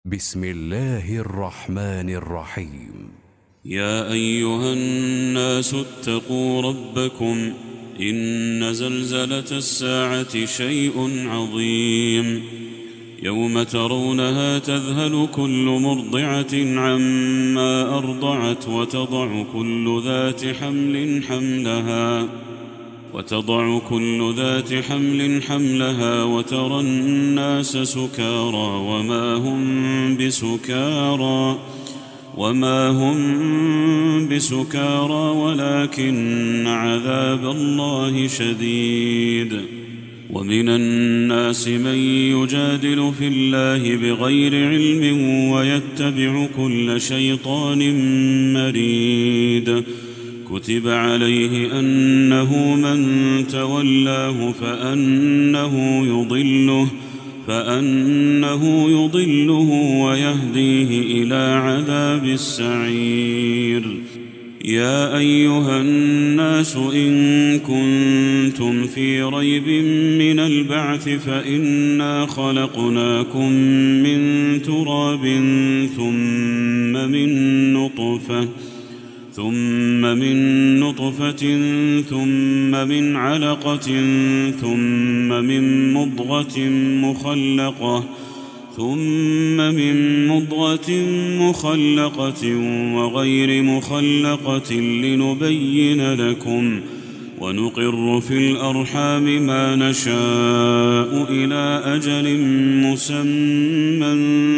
بسم الله الرحمن الرحيم. يا أيها الناس اتقوا ربكم إن زلزلة الساعة شيء عظيم يوم ترونها تذهل كل مرضعة عما أرضعت وتضع كل ذات حمل حملها وترى الناس سكارى وما هم بسكارى ولكن عذاب الله شديد. ومن الناس من يجادل في الله بغير علم ويتبع كل شيطان مريد. كتب عليه أنه من تولاه فأنه يضله ويهديه إلى عذاب السعير. يا أيها الناس إن كنتم في ريب من البعث فإنا خلقناكم من تراب ثم من نطفة ثم من علقة ثم من مضغة مخلقة وغير مخلقة لنبين لكم ونقر في الأرحام ما نشاء إلى أجل مسمى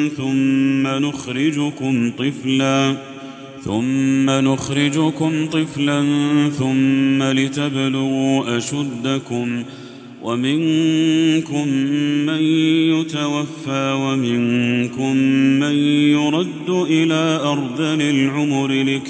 ثم نخرجكم طفلا ثم لتبلغوا أشدكم ومنكم من يتوفى ومنكم من يرد إلى أرذل العمر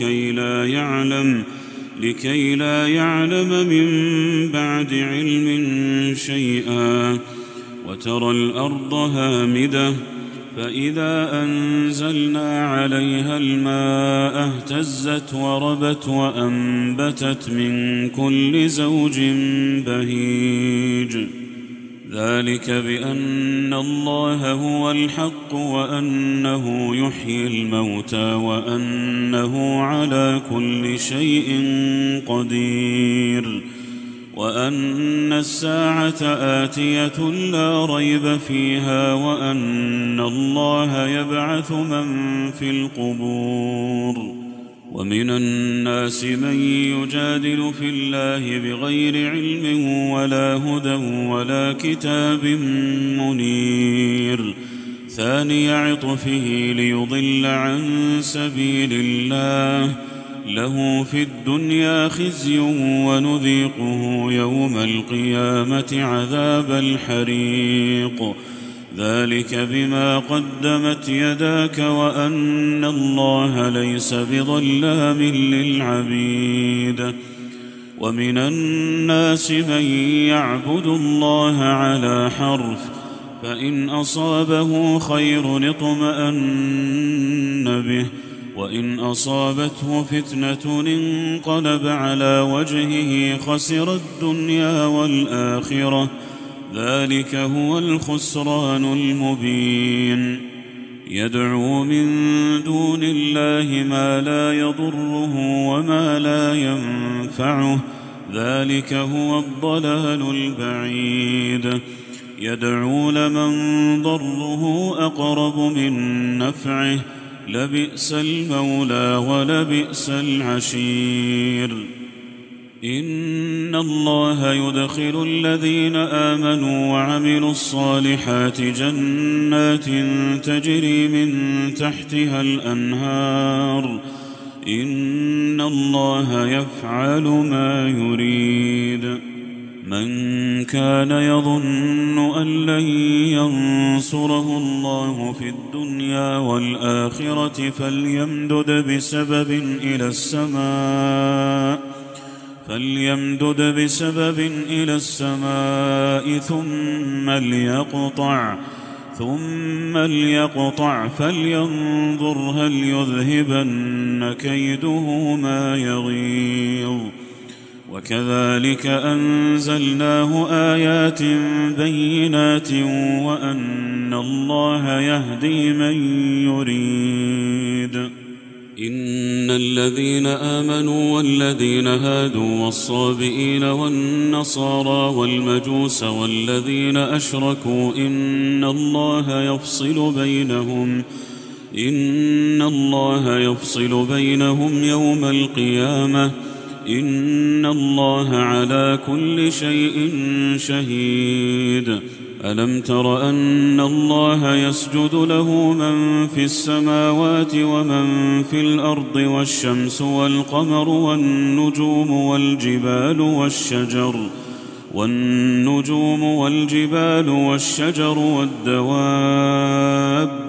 لكي لا يعلم من بعد علم شيئا. وترى الأرض هامدة فإذا أنزلنا عليها الماء اهتزت وربت وأنبتت من كل زوج بهيج. ذلك بأن الله هو الحق وأنه يحيي الموتى وأنه على كل شيء قدير وأن الساعة آتية لا ريب فيها وأن الله يبعث من في القبور. ومن الناس من يجادل في الله بغير علم ولا هدى ولا كتاب منير. ثاني عطفه ليضل عن سبيل الله له في الدنيا خزي ونذيقه يوم القيامة عذاب الحريق. ذلك بما قدمت يداك وأن الله ليس بظلام للعبيد. ومن الناس من يعبد الله على حرف فإن أصابه خير اطمأن به وإن أصابته فتنة انقلب على وجهه خسر الدنيا والآخرة. ذلك هو الخسران المبين. يدعو من دون الله ما لا يضره وما لا ينفعه. ذلك هو الضلال البعيد. يدعو لمن ضره أقرب من نفعه لبئس المولى ولبئس العشير. إن الله يدخل الذين آمنوا وعملوا الصالحات جنات تجري من تحتها الأنهار. إن الله يفعل ما يريد. من كان يظن أن لن ينصره الله في الدنيا والآخرة فليمدد بسبب إلى السماء ثم ليقطع فلينظر هل يذهبن كيده ما يغيظ. وكذلك أنزلناه آيات بينات وأن إن الله يهدي من يريد. إن الذين آمنوا والذين هادوا والصابئين والنصارى والمجوس والذين أشركوا إن الله يفصل بينهم يوم القيامة إن الله على كل شيء شهيد. ألم تر أن الله يسجد له من في السماوات ومن في الأرض والشمس والقمر والنجوم والجبال والشجر والدواب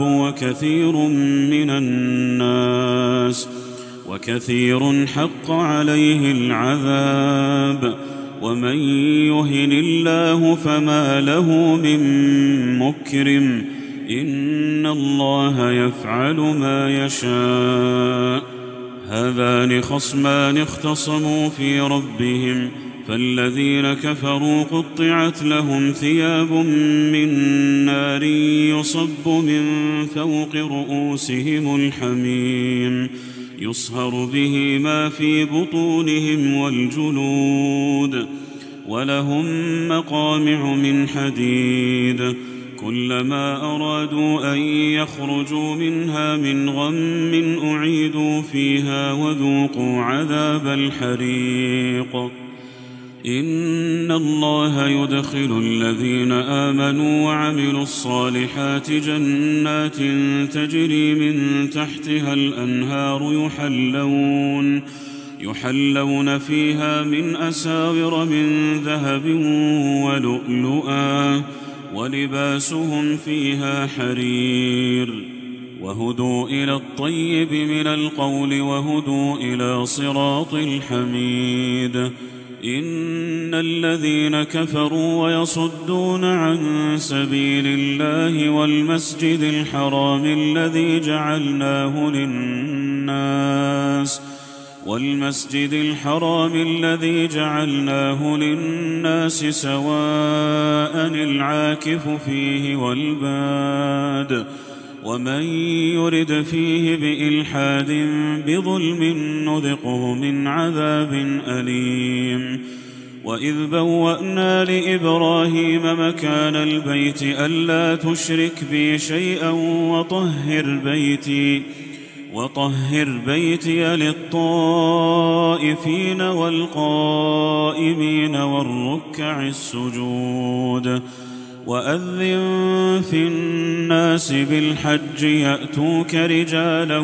وكثير حق عليه العذاب ومن يهن الله فما له من مكرم إن الله يفعل ما يشاء. هذان خصمان اختصموا في ربهم فالذين كفروا قطعت لهم ثياب من نار يصب من فوق رؤوسهم الحميم يصهر به ما في بطونهم والجلود ولهم مقامع من حديد كلما أرادوا أن يخرجوا منها من غم أعيدوا فيها وذوقوا عذاب الحريق. إن الله يدخل الذين آمنوا وعملوا الصالحات جنات تجري من تحتها الأنهار يحلون فيها من أساور من ذهب ولؤلؤا ولباسهم فيها حرير وهدوا إلى الطيب من القول وهدوا إلى صراط الحميد. إن الذين كفروا ويصدون عن سبيل الله والمسجد الحرام الذي جعلناه للناس سواء العاكف فيه والباد ومن يرد فيه بإلحاد بظلم نذقه من عذاب أليم. وإذ بوأنا لإبراهيم مكان البيت ألا تشرك بي شيئا وطهر بيتي للطائفين والقائمين والركع السجود. وأذن في الناس بالحج يأتوك رجالا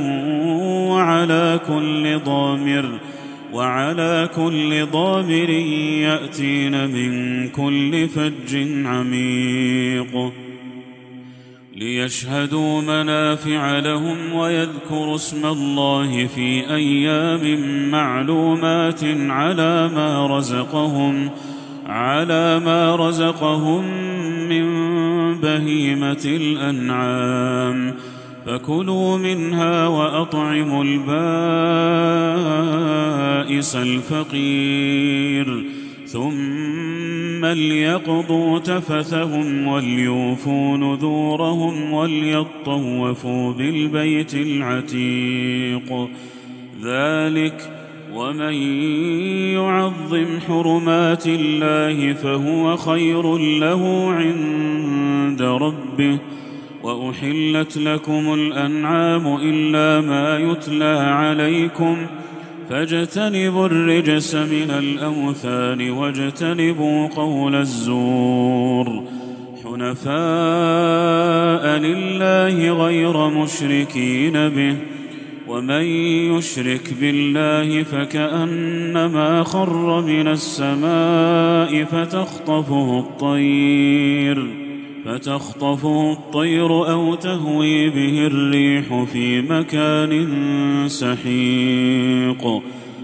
وعلى كل ضامر يأتين من كل فج عميق ليشهدوا منافع لهم ويذكروا اسم الله في أيام معلومات على ما رزقهم من بهيمة الأنعام فكلوا منها وأطعموا البائس الفقير ثم ليقضوا تفثهم وليوفوا نذورهم وليطوفوا بالبيت العتيق. ذلك ومن يعظم حرمات الله فهو خير له عند ربه. وأحلت لكم الأنعام إلا ما يتلى عليكم فاجتنبوا الرجس من الأوثان واجتنبوا قول الزور حنفاء لله غير مشركين به ومن يشرك بالله فكأنما خر من السماء فتخطفه الطير أو تهوي به الريح في مكان سحيق.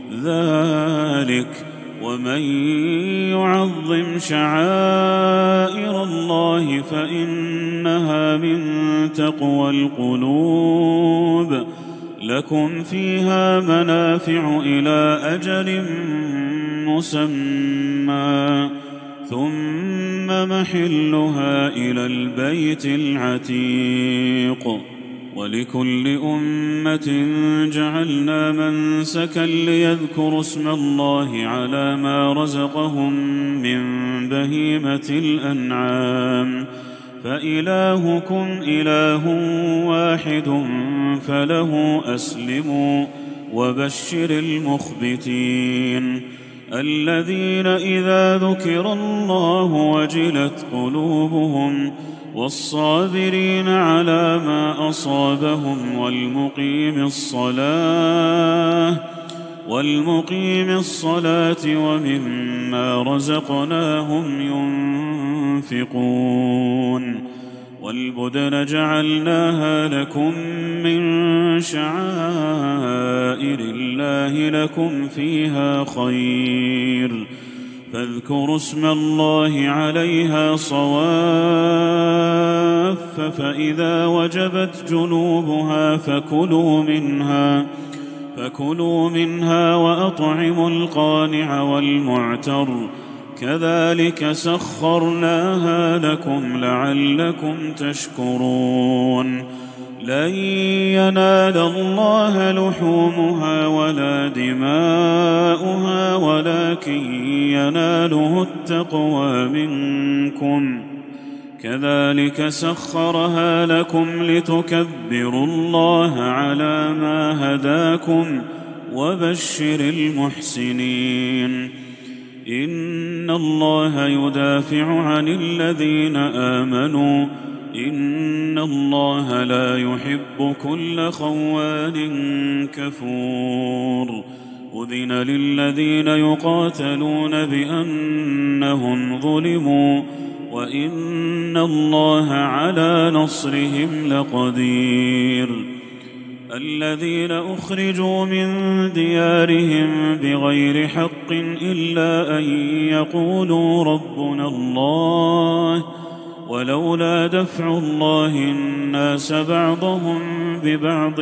ذلك ومن يعظم شعائر الله فإنها من تقوى القلوب. لكم فيها منافع إلى أجل مسمى ثم محلها إلى البيت العتيق. ولكل أمة جعلنا منسكا ليذكروا اسم الله على ما رزقهم من بهيمة الأنعام، فإلهكم إله واحد فله أسلموا وبشر المخبتين الذين إذا ذكر الله وجلت قلوبهم، والصابرين على ما أصابهم والمقيم الصلاة ومما رزقناهم ينفقون. والبدن جعلناها لكم من شعائر الله لكم فيها خير، فاذكروا اسم الله عليها صواف، فإذا وجبت جنوبها فكلوا منها وأطعموا القانع والمعتر، كذلك سخرناها لكم لعلكم تشكرون. لن ينال الله لحومها ولا دماؤها ولكن يناله التقوى منكم، كذلك سخرها لكم لتكبروا الله على ما هداكم وبشر المحسنين. إن الله يدافع عن الذين آمنوا، إن الله لا يحب كل خوان كفور. أذن للذين يقاتلون بأنهم ظلموا، وإن الله على نصرهم لقدير. الذين أخرجوا من ديارهم بغير حق إلا أن يقولوا ربنا الله، ولولا دفع الله الناس بعضهم ببعض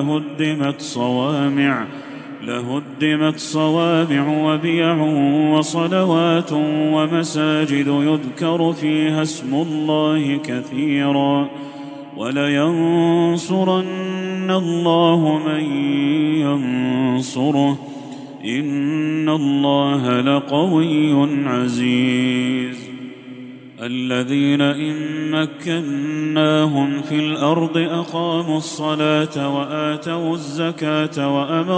لهدمت صوامع وبيع وصلوات ومساجد يذكر فيها اسم الله كثيرا، ولينصرن الله من ينصره، إن الله لقوي عزيز. الذين إن مكناهم في الأرض أقاموا الصلاة وآتوا الزكاة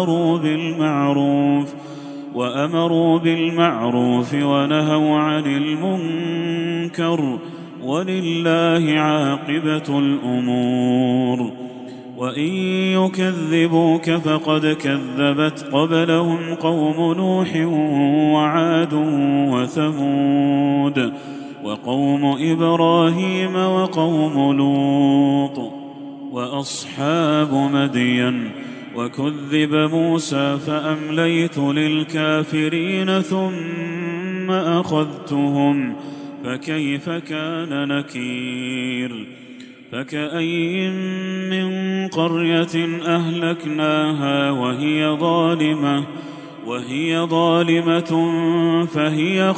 وأمروا بالمعروف ونهوا عن المنكر، ولله عاقبة الأمور. وإن يكذبوك فقد كذبت قبلهم قوم نوح وعاد وثمود وقوم إبراهيم وقوم لوط وأصحاب مدين، وكذب موسى فأمليت للكافرين ثم أخذتهم فكيف كان نكير. فكأين من قرية أهلكناها وهي ظالمة فهي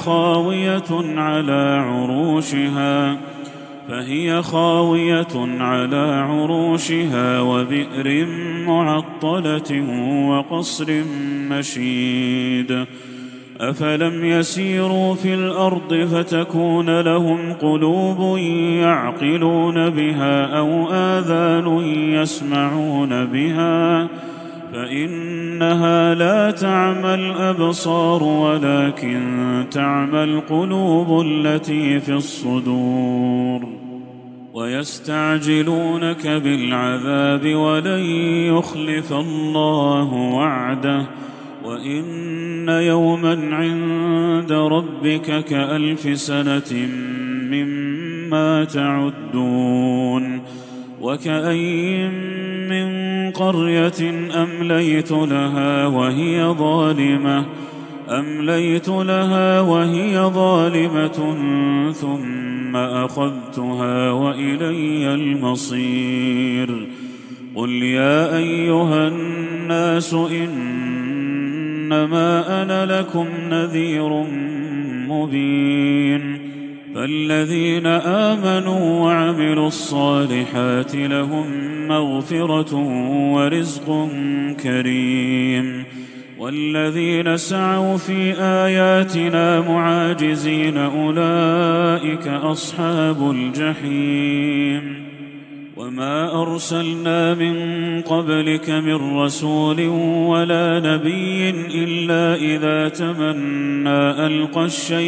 خاوية على عروشها وبئر معطلة وقصر مشيد. أفلم يسيروا في الأرض فتكون لهم قلوب يعقلون بها أو آذان يسمعون بها، فإنها لا تعمى الأبصار ولكن تعمى القلوب التي في الصدور. ويستعجلونك بالعذاب ولن يخلف الله وعده، وإن يوما عند ربك كألف سنة مما تعدون. وكأين من قرية أمليت لها وهي ظالمة ثم أخذتها وإلي المصير. قل يا أيها الناس إنما أنا لكم نذير مبين، فالذين آمنوا وعملوا الصالحات لهم مغفرة ورزق كريم، والذين سعوا في آياتنا معاجزين أولئك أصحاب الجحيم. وما أرسلنا من قبلك من رسول ولا نبي إلا إذا تمنى ألقى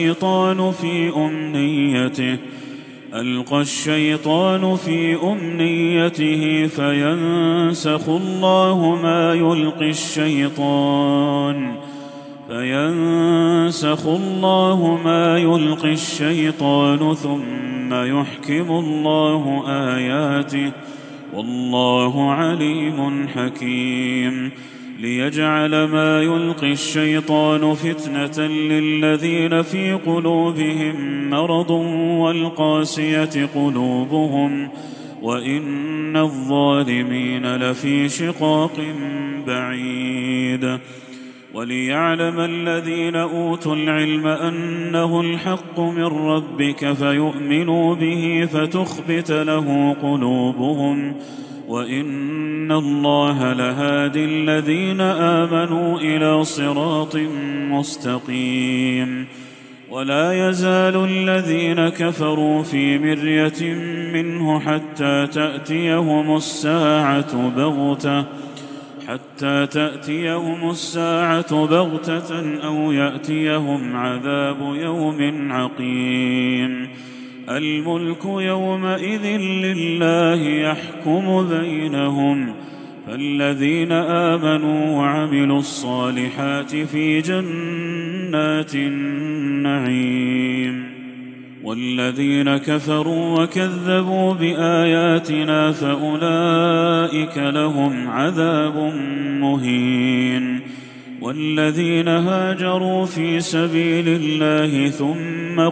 الشيطان في أمنيته فينسخ الله ما يلقي الشيطان ثم يحكم الله آياته، والله عليم حكيم. ليجعل ما يلقي الشيطان فتنة للذين في قلوبهم مرض والقاسية قلوبهم، وإن الظالمين لفي شقاق بعيد. وليعلم الذين أوتوا العلم أنه الحق من ربك فيؤمنوا به فتخبت له قلوبهم، وإن الله لهادي الذين آمنوا إلى صراط مستقيم. ولا يزال الذين كفروا في مرية منه حتى تأتيهم الساعة بغتة أو يأتيهم عذاب يوم عقيم. الملك يومئذ لله يحكم بينهم، فالذين آمنوا وعملوا الصالحات في جنات النعيم، والذين كفروا وكذبوا بآياتنا فأولئك لهم عذاب مهين. والذين هاجروا في سبيل الله ثم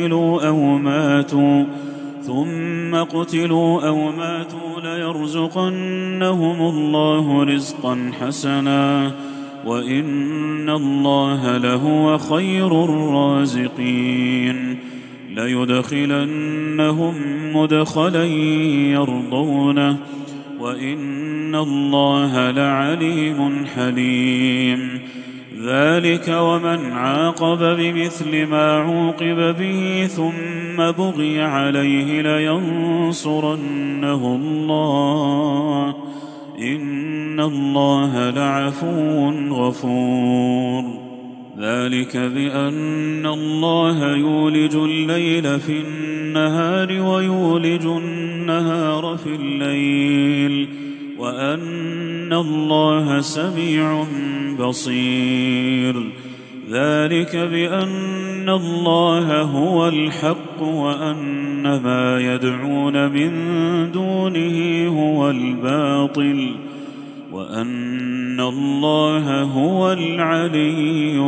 قتلوا أو ماتوا ليرزقنهم الله رزقا حسنا، وإن الله لهو خير الرازقين. ليدخلنهم مدخلا يرضونه، وإن الله لعليم حليم. ذلك ومن عاقب بمثل ما عوقب به ثم بغي عليه لينصرنه الله، إن الله لعفو غفور. ذلك بأن الله يولج الليل في النهار ويولج النهار في الليل، وأن الله سميع بصير. ذلك بأن الله هو الحق وأن ما يدعون من دونه هو الباطل، وأن الله هو العلي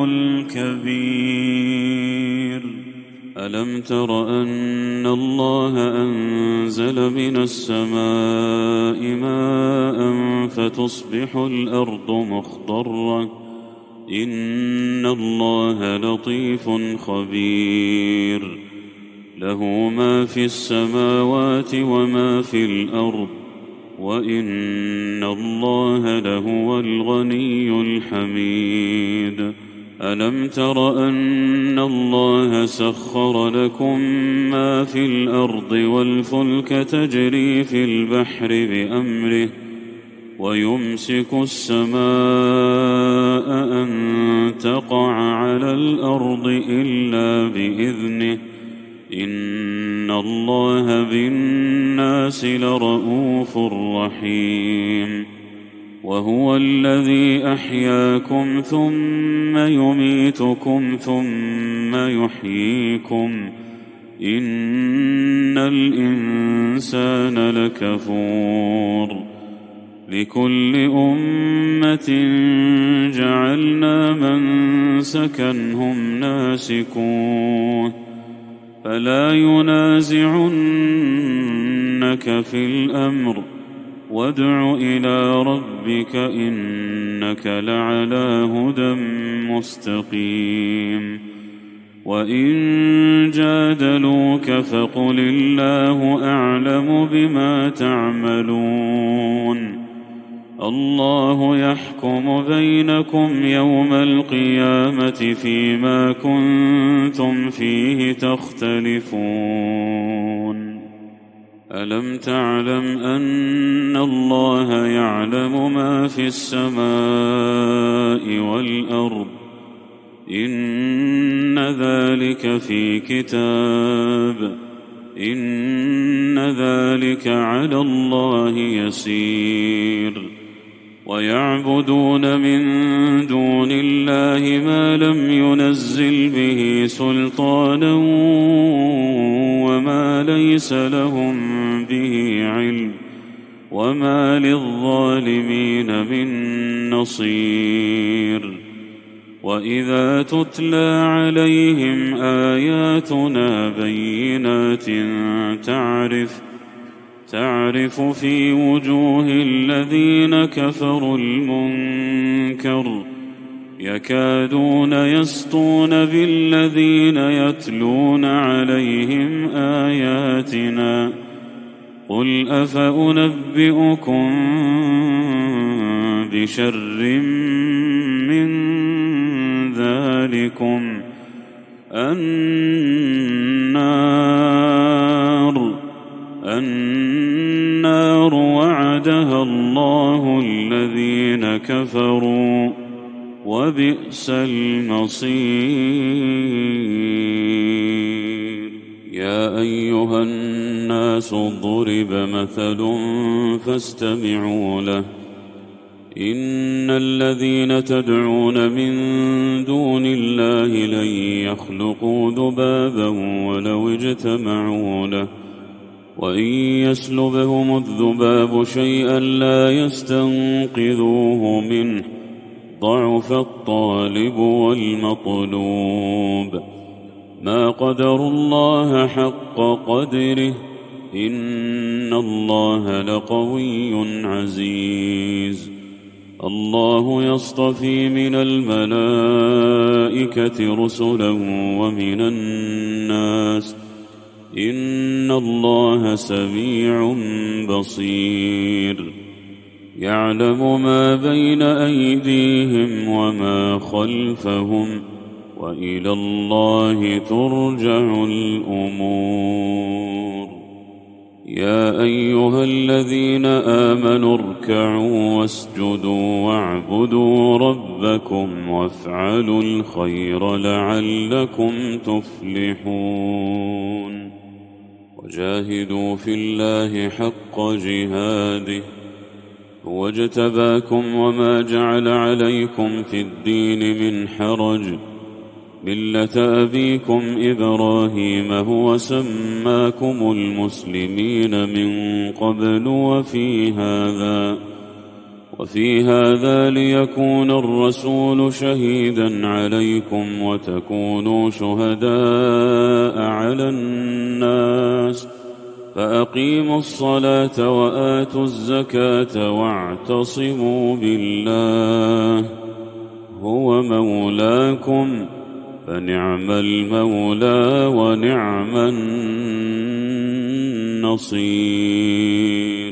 الكبير. ألم تر أن الله أنزل من السماء ماء فتصبح الأرض مخضرة، إن الله لطيف خبير. له ما في السماوات وما في الأرض، وإن الله لهو الغني الحميد. ألم تر أن الله سخر لكم ما في الأرض والفلك تجري في البحر بأمره، ويمسك السماء أن تقع على الأرض إلا بإذنه، إن الله بالناس لرءوف رحيم. وهو الذي أحياكم ثم يميتكم ثم يحييكم، إن الإنسان لكفور. لكل أمة جعلنا منسكا هم ناسكوه، فلا ينازعنك في الأمر، وادع إلى ربك إنك لعلى هدى مستقيم. وإن جادلوك فقل الله أعلم بما تعملون الله يحكم بينكم يوم القيامة فيما كنتم فيه تختلفون ألم تعلم أن الله يعلم ما في السماء والأرض إن ذلك في كتاب إن ذلك على الله يسير ويعبدون من دون الله ما لم ينزل به سلطانا وما ليس لهم به علم وما للظالمين من نصير وإذا تتلى عليهم آياتنا بينات تعرف في وجوه الذين كفروا المنكر يكادون يسطون بالذين يتلون عليهم آياتنا قل أفأنبئكم بشر من ذلكم النار وعدها الله الذين كفروا وبئس المصير يا أيها الناس ضرب مثل فاستمعوا له إن الذين تدعون من دون الله لن يخلقوا ذبابا ولو اجتمعوا له وإن يسلبهم الذباب شيئا لا يستنقذوه منه ضعف الطالب والمطلوب ما قدروا الله حق قدره إن الله لقوي عزيز الله يصطفي من الملائكة رسلا ومن الناس إن الله سميع بصير يعلم ما بين أيديهم وما خلفهم وإلى الله ترجع الأمور يا أيها الذين آمنوا اركعوا واسجدوا واعبدوا ربكم وافعلوا الخير لعلكم تفلحون وجاهدوا في الله حق جهاده هو اجتباكم وما جعل عليكم في الدين من حرج ملة أبيكم إبراهيم هو سماكم المسلمين من قبل وفي هذا ليكون الرسول شهيدا عليكم وتكونوا شهداء على الناس فأقيموا الصلاة وآتوا الزكاة واعتصموا بالله هو مولاكم فنعم المولى ونعم النصير